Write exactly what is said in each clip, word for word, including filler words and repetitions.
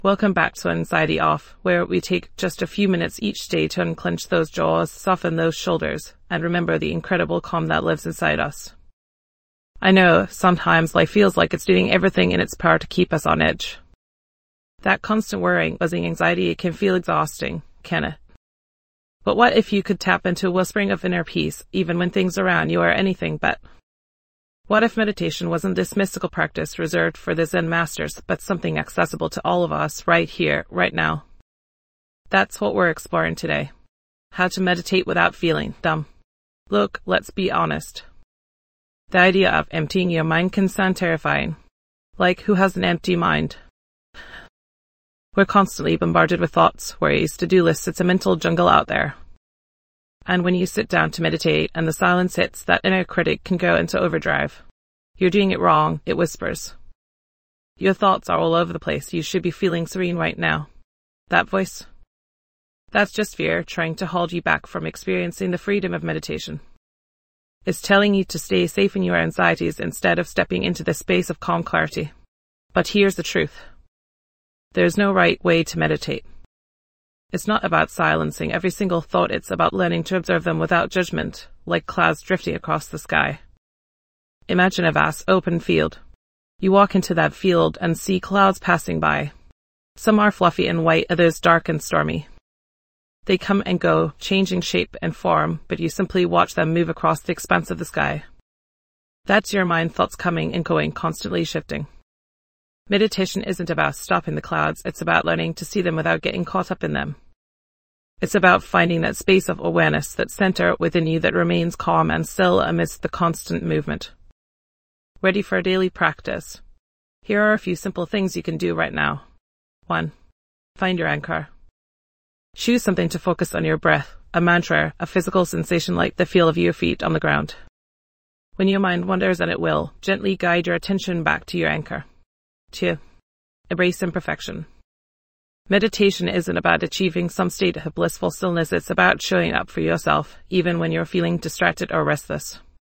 Welcome back to Anxiety Off, where we take just a few minutes each day to unclench those jaws, soften those shoulders, and remember the incredible calm that lives inside us. I know, sometimes life feels like it's doing everything in its power to keep us on edge. That constant worrying, buzzing anxiety can feel exhausting, can it? But what if you could tap into a wellspring of inner peace, even when things around you are anything but? What if meditation wasn't this mystical practice reserved for the Zen masters, but something accessible to all of us right here, right now? That's what we're exploring today. How to meditate without feeling dumb. Look, let's be honest. The idea of emptying your mind can sound terrifying. Like, who has an empty mind? We're constantly bombarded with thoughts, worries, to-do lists. It's a mental jungle out there. And when you sit down to meditate and the silence hits, that inner critic can go into overdrive. You're doing it wrong, it whispers. Your thoughts are all over the place. You should be feeling serene right now. That voice? That's just fear trying to hold you back from experiencing the freedom of meditation. It's telling you to stay safe in your anxieties instead of stepping into the space of calm clarity. But here's the truth. There's no right way to meditate. It's not about silencing every single thought, it's about learning to observe them without judgment, like clouds drifting across the sky. Imagine a vast open field. You walk into that field and see clouds passing by. Some are fluffy and white, others dark and stormy. They come and go, changing shape and form, but you simply watch them move across the expanse of the sky. That's your mind, thoughts coming and going, constantly shifting. Meditation isn't about stopping the clouds, it's about learning to see them without getting caught up in them. It's about finding that space of awareness, that center within you that remains calm and still amidst the constant movement. Ready for a daily practice? Here are a few simple things you can do right now. one. Find your anchor. Choose something to focus on your breath, a mantra, a physical sensation like the feel of your feet on the ground. When your mind wanders, and it will, gently guide your attention back to your anchor. two. Embrace imperfection. Meditation isn't about achieving some state of blissful stillness, it's about showing up for yourself, even when you're feeling distracted or restless.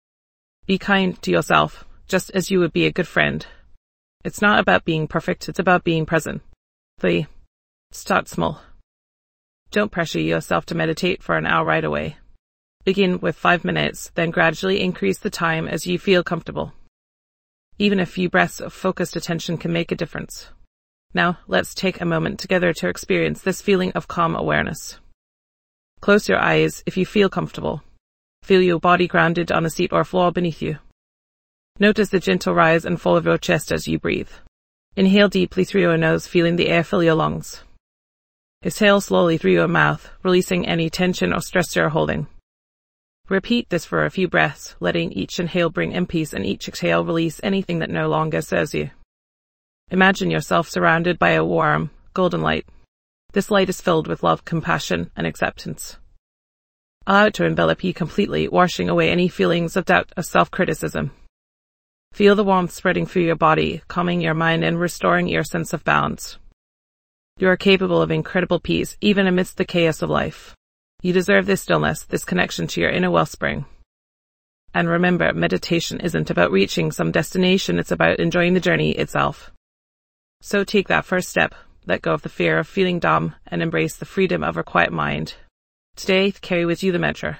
Be kind to yourself, just as you would be a good friend. It's not about being perfect, it's about being present. three. Start small. Don't pressure yourself to meditate for an hour right away. Begin with five minutes, then gradually increase the time as you feel comfortable. Even a few breaths of focused attention can make a difference. Now, let's take a moment together to experience this feeling of calm awareness. Close your eyes if you feel comfortable. Feel your body grounded on a seat or floor beneath you. Notice the gentle rise and fall of your chest as you breathe. Inhale deeply through your nose, feeling the air fill your lungs. Exhale slowly through your mouth, releasing any tension or stress you're holding. Repeat this for a few breaths, letting each inhale bring in peace and each exhale release anything that no longer serves you. Imagine yourself surrounded by a warm, golden light. This light is filled with love, compassion, and acceptance. Allow it to envelop you completely, washing away any feelings of doubt or self-criticism. Feel the warmth spreading through your body, calming your mind and restoring your sense of balance. You are capable of incredible peace, even amidst the chaos of life. You deserve this stillness, this connection to your inner wellspring. And remember, meditation isn't about reaching some destination, it's about enjoying the journey itself. So take that first step, let go of the fear of feeling dumb, and embrace the freedom of a quiet mind. Today, carry with you the mantra.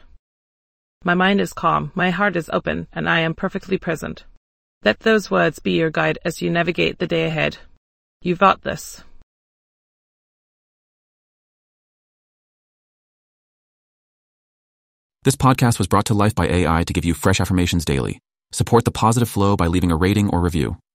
My mind is calm, my heart is open, and I am perfectly present. Let those words be your guide as you navigate the day ahead. You've got this. This podcast was brought to life by A I to give you fresh affirmations daily. Support the positive flow by leaving a rating or review.